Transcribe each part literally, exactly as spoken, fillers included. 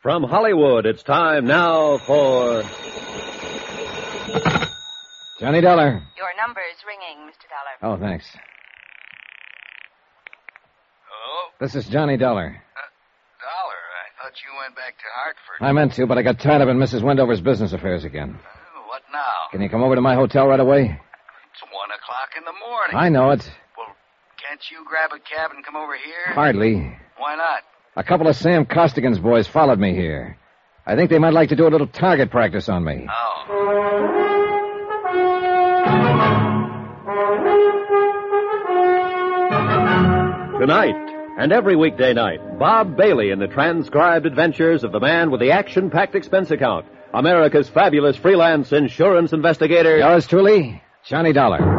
From Hollywood, it's time now for... Johnny Dollar. Your number is ringing, Mister Dollar. Oh, thanks. Hello? This is Johnny Dollar. Uh, Dollar, I thought you went back to Hartford. I meant to, but I got tied up in Missus Wendover's business affairs again. Uh, what now? Can you come over to my hotel right away? It's one o'clock in the morning. I know it. Well, can't you grab a cab and come over here? Hardly. Why not? A couple of Sam Costigan's boys followed me here. I think they might like to do a little target practice on me. Oh. Tonight, and every weekday night, Bob Bailey in the transcribed adventures of the man with the action-packed expense account, America's fabulous freelance insurance investigator. Yours truly, Johnny Dollar.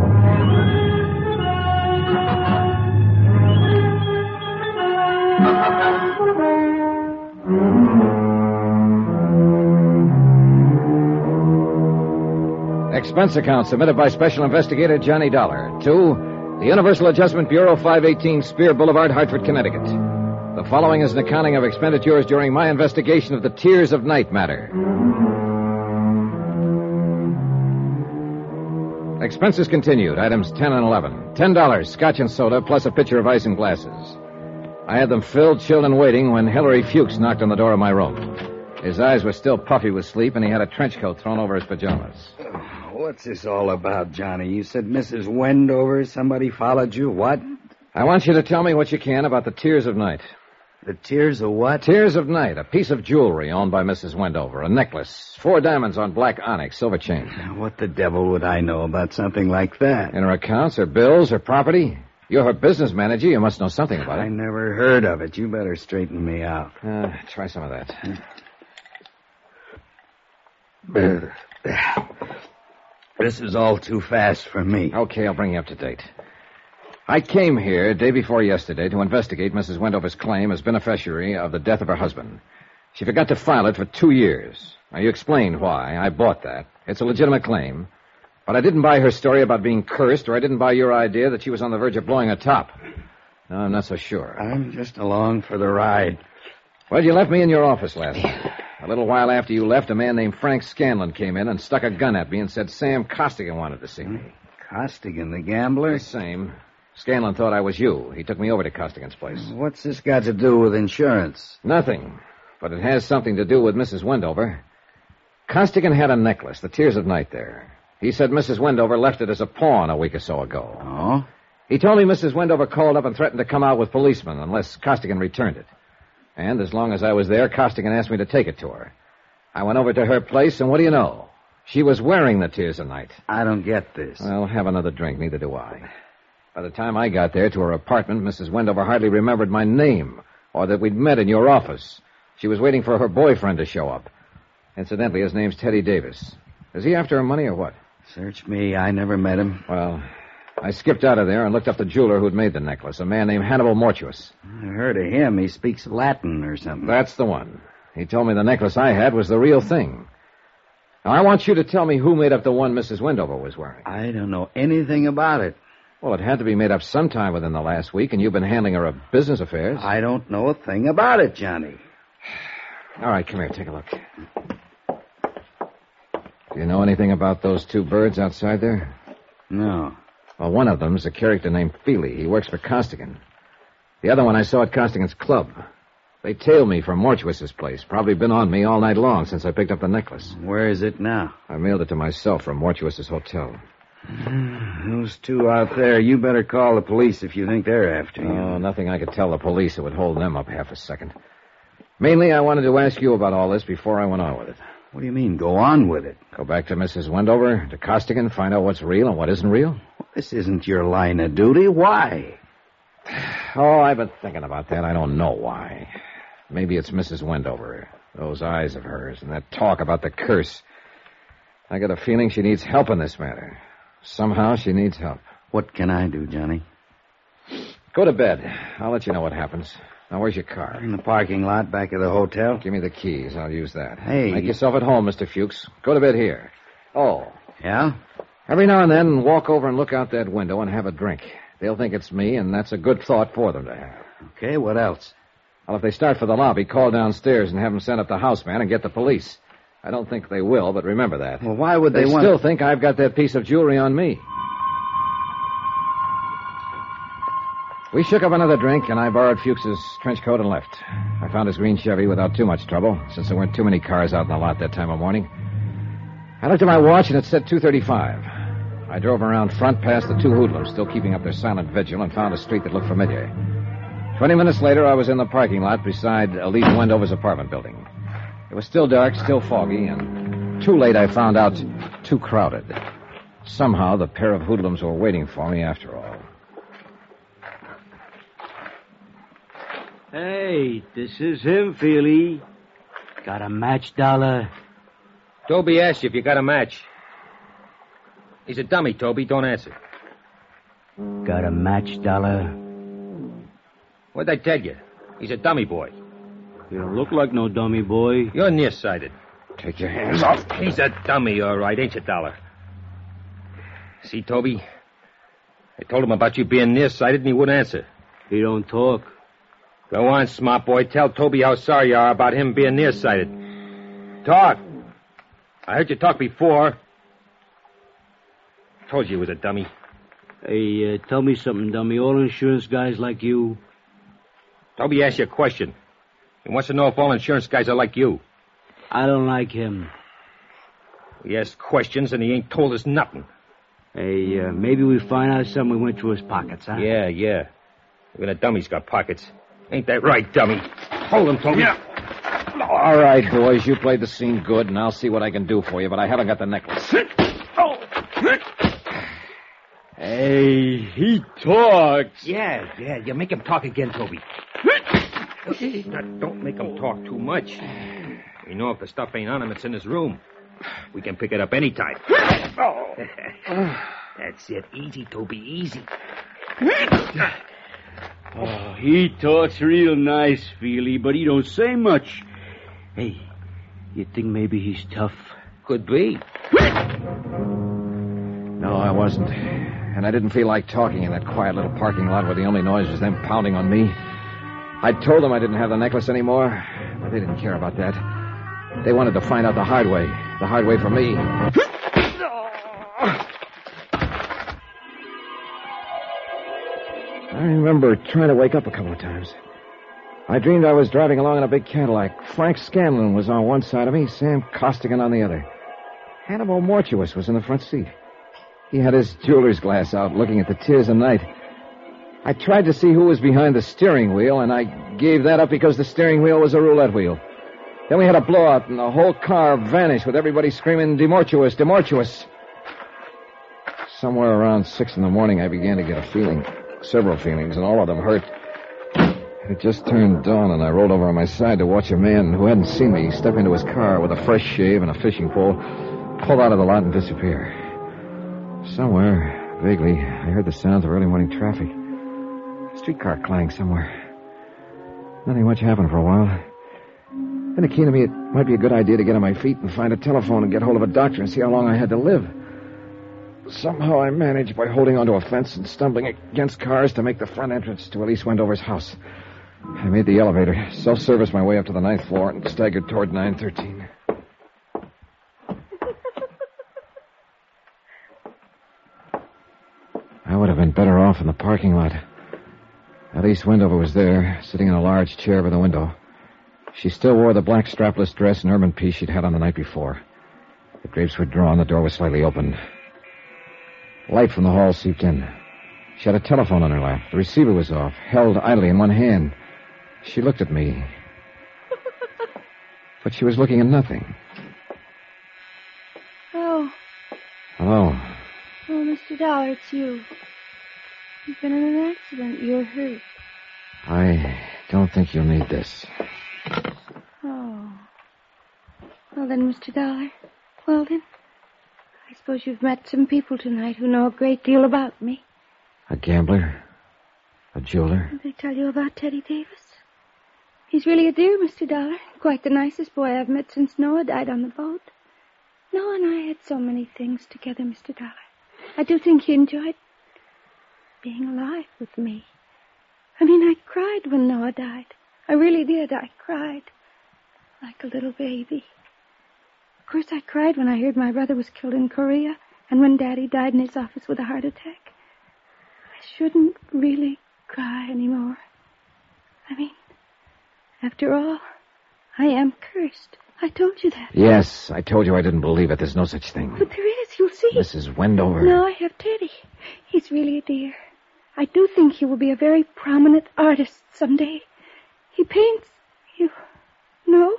Expense account submitted by Special Investigator Johnny Dollar to the Universal Adjustment Bureau, five eighteen Spear Boulevard, Hartford, Connecticut. The following is an accounting of expenditures during my investigation of the Tears of Night matter. Expenses continued, items ten and eleven. Ten dollars, scotch and soda, plus a pitcher of ice and glasses. I had them filled, chilled, and waiting when Hilary Fuchs knocked on the door of my room. His eyes were still puffy with sleep, and he had a trench coat thrown over his pajamas. What's this all about, Johnny? You said Missus Wendover, somebody followed you. What? I want you to tell me what you can about the Tears of Night. The Tears of what? Tears of Night, a piece of jewelry owned by Missus Wendover, a necklace, four diamonds on black onyx, silver chain. What the devil would I know about something like that? In her accounts, her bills, her property? You're her business manager. You must know something about it. I never heard of it. You better straighten me out. Uh, try some of that. This is all too fast for me. Okay, I'll bring you up to date. I came here day before yesterday to investigate Missus Wendover's claim as beneficiary of the death of her husband. She forgot to file it for two years. Now, you explained why. I bought that. It's a legitimate claim. But I didn't buy her story about being cursed, or I didn't buy your idea that she was on the verge of blowing her top. No, I'm not so sure. I'm just along for the ride. Well, you left me in your office last night. A little while after you left, a man named Frank Scanlon came in and stuck a gun at me and said Sam Costigan wanted to see me. Costigan, the gambler? The same. Scanlon thought I was you. He took me over to Costigan's place. What's this got to do with insurance? Nothing. But it has something to do with Missus Wendover. Costigan had a necklace, the Tears of Night there. He said Missus Wendover left it as a pawn a week or so ago. Oh? He told me Missus Wendover called up and threatened to come out with policemen unless Costigan returned it. And as long as I was there, Costigan asked me to take it to her. I went over to her place, and what do you know? She was wearing the Tears of Night. I don't get this. Well, have another drink. Neither do I. By the time I got there to her apartment, Missus Wendover hardly remembered my name or that we'd met in your office. She was waiting for her boyfriend to show up. Incidentally, his name's Teddy Davis. Is he after her money or what? Search me. I never met him. Well, I skipped out of there and looked up the jeweler who'd made the necklace, a man named Hannibal Mortuus. I heard of him. He speaks Latin or something. That's the one. He told me the necklace I had was the real thing. Now, I want you to tell me who made up the one Missus Wendover was wearing. I don't know anything about it. Well, it had to be made up sometime within the last week, and you've been handling her business affairs. I don't know a thing about it, Johnny. All right, come here. Take a look. Do you know anything about those two birds outside there? No. Well, one of them's a character named Feely. He works for Costigan. The other one I saw at Costigan's club. They tailed me from Mortuus's place. Probably been on me all night long since I picked up the necklace. Where is it now? I mailed it to myself from Mortuus's hotel. Those two out there, you better call the police if you think they're after you. Oh, nothing I could tell the police that would hold them up half a second. Mainly, I wanted to ask you about all this before I went on with it. What do you mean, go on with it? Go back to Missus Wendover, to Costigan, find out what's real and what isn't real? This isn't your line of duty. Why? Oh, I've been thinking about that. I don't know why. Maybe it's Missus Wendover. Those eyes of hers and that talk about the curse. I got a feeling she needs help in this matter. Somehow she needs help. What can I do, Johnny? Go to bed. I'll let you know what happens. Now, where's your car? In the parking lot back of the hotel. Give me the keys. I'll use that. Hey. Make yourself at home, Mister Fuchs. Go to bed here. Oh. Yeah? Every now and then, walk over and look out that window and have a drink. They'll think it's me, and that's a good thought for them to have. Okay, what else? Well, if they start for the lobby, call downstairs and have them send up the houseman and get the police. I don't think they will, but remember that. Well, why would they, they want... still think I've got that piece of jewelry on me. We shook up another drink, and I borrowed Fuchs's trench coat and left. I found his green Chevy without too much trouble, since there weren't too many cars out in the lot that time of morning. I looked at my watch, and it said two thirty-five. I drove around front past the two hoodlums, still keeping up their silent vigil, and found a street that looked familiar. Twenty minutes later, I was in the parking lot beside Elise Wendover's apartment building. It was still dark, still foggy, and too late I found out too crowded. Somehow, the pair of hoodlums were waiting for me after all. Hey, this is him, Feely. Got a match, Dollar? Toby asked you if you got a match. He's a dummy, Toby. Don't answer. Got a match, Dollar? What'd I tell you? He's a dummy boy. You don't look like no dummy boy. You're nearsighted. Take your hands off. He's a dummy, all right, ain't you, Dollar? See, Toby? I told him about you being nearsighted, and he wouldn't answer. He don't talk. Go on, smart boy. Tell Toby how sorry you are about him being nearsighted. Talk. I heard you talk before. Told you he was a dummy. Hey, uh, tell me something, dummy. All insurance guys like you? Toby asked you a question. He wants to know if all insurance guys are like you. I don't like him. He asked questions, and he ain't told us nothing. Hey, uh, maybe we find out something we went through his pockets, huh? Yeah, yeah. Even a dummy's got pockets. Ain't that right, dummy? Hold him, Toby. Yeah. All right, boys, you played the scene good, and I'll see what I can do for you, but I haven't got the necklace. Hey, he talks. Yeah, yeah, you make him talk again, Toby. Now, don't make him talk too much. We know if the stuff ain't on him, it's in his room. We can pick it up anytime. That's it. Easy, Toby, easy. Oh, he talks real nice, Feely, but he don't say much. Hey, you think maybe he's tough? Could be. No, I wasn't. And I didn't feel like talking in that quiet little parking lot where the only noise was them pounding on me. I told them I didn't have the necklace anymore, but they didn't care about that. They wanted to find out the hard way. The hard way for me. I remember trying to wake up a couple of times. I dreamed I was driving along in a big Cadillac. Frank Scanlon was on one side of me, Sam Costigan on the other. Hannibal Mortuus was in the front seat. He had his jeweler's glass out, looking at the tears of night. I tried to see who was behind the steering wheel, and I gave that up because the steering wheel was a roulette wheel. Then we had a blowout, and the whole car vanished with everybody screaming, "Demortuous, Demortuous." Somewhere around six in the morning, I began to get a feeling, several feelings, and all of them hurt. It just turned dawn, and I rolled over on my side to watch a man who hadn't seen me step into his car with a fresh shave and a fishing pole, pull out of the lot and disappear. Somewhere, vaguely, I heard the sounds of early morning traffic. A streetcar clanged somewhere. Nothing much happened for a while. Then it came to me it might be a good idea to get on my feet and find a telephone and get hold of a doctor and see how long I had to live. Somehow I managed by holding onto a fence and stumbling against cars to make the front entrance to Elise Wendover's house. I made the elevator, self-serviced my way up to the ninth floor, and staggered toward nine thirteen. I would have been better off in the parking lot. Elise Wendover was there, sitting in a large chair by the window. She still wore the black strapless dress and ermine piece she'd had on the night before. The drapes were drawn, the door was slightly open. Light from the hall seeped in. She had a telephone on her lap. The receiver was off, held idly in one hand. She looked at me. But she was looking at nothing. Oh. Hello. Oh, Mister Dollar, it's you. You've been in an accident. You're hurt. I don't think you'll need this. Oh. Well then, Mister Dollar. Well then. I suppose you've met some people tonight who know a great deal about me. A gambler? A jeweler? Did they tell you about Teddy Davis? He's really a dear, Mister Dollar. Quite the nicest boy I've met since Noah died on the boat. Noah and I had so many things together, Mister Dollar. I do think he enjoyed being alive with me. I mean, I cried when Noah died. I really did. I cried like a little baby. Of course, I cried when I heard my brother was killed in Korea and when Daddy died in his office with a heart attack. I shouldn't really cry anymore. I mean, after all, I am cursed. I told you that. Yes, I told you I didn't believe it. There's no such thing. But there is, you'll see. Missus Wendover. No, I have Teddy. He's really a dear. I do think he will be a very prominent artist someday. He paints... You know?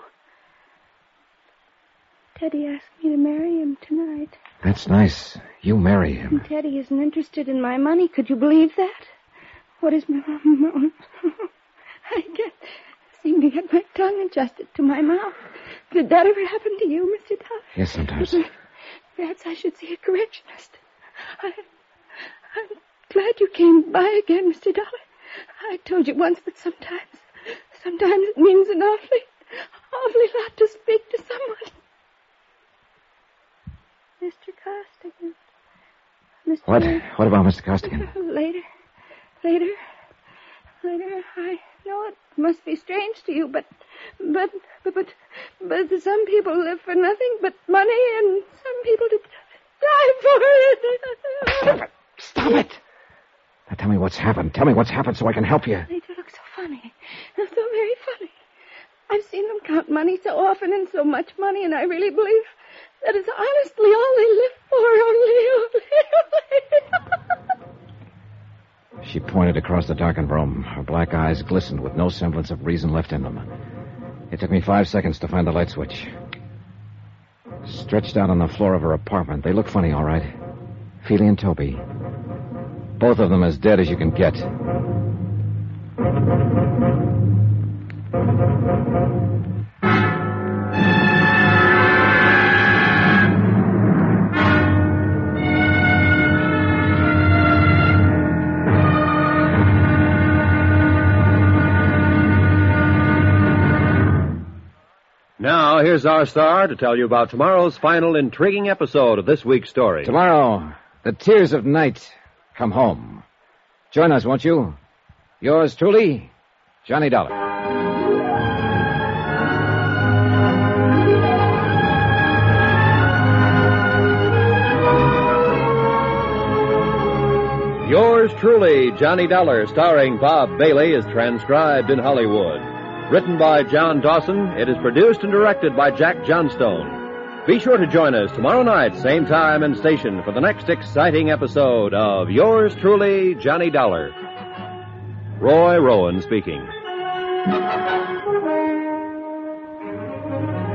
Teddy asked me to marry him tonight. That's nice. You marry him. And Teddy isn't interested in my money. Could you believe that? What is my... I can't seem to get my tongue adjusted to my mouth. Did that ever happen to you, Mister Dollar? Yes, sometimes. Perhaps I should see a correctionist. I, I'm glad you came by again, Mister Dollar. I told you once that sometimes, sometimes it means an awfully, awfully lot to speak to someone. Mister Costigan. Mister What? What about Mister Costigan? Later. Later. Later. I know it must be strange to you, but, but, but, but, but some people live for nothing but money, and some people die for it. Stop it! Stop it! Now tell me what's happened. Tell me what's happened so I can help you. They do look so funny. They're so very funny. I've seen them count money so often and so much money, and I really believe that is honestly all they live for. Only, only, only. She pointed across the darkened room. Her black eyes glistened with no semblance of reason left in them. It took me five seconds to find the light switch. Stretched out on the floor of her apartment, they look funny, all right. Feely and Toby. Both of them as dead as you can get. Now, here's our star to tell you about tomorrow's final intriguing episode of this week's story. Tomorrow, the tears of night come home. Join us, won't you? Yours truly, Johnny Dollar. Yours truly, Johnny Dollar, starring Bob Bailey, is transcribed in Hollywood. Written by John Dawson, it is produced and directed by Jack Johnstone. Be sure to join us tomorrow night, same time and station, for the next exciting episode of Yours truly, Johnny Dollar. Roy Rowan speaking.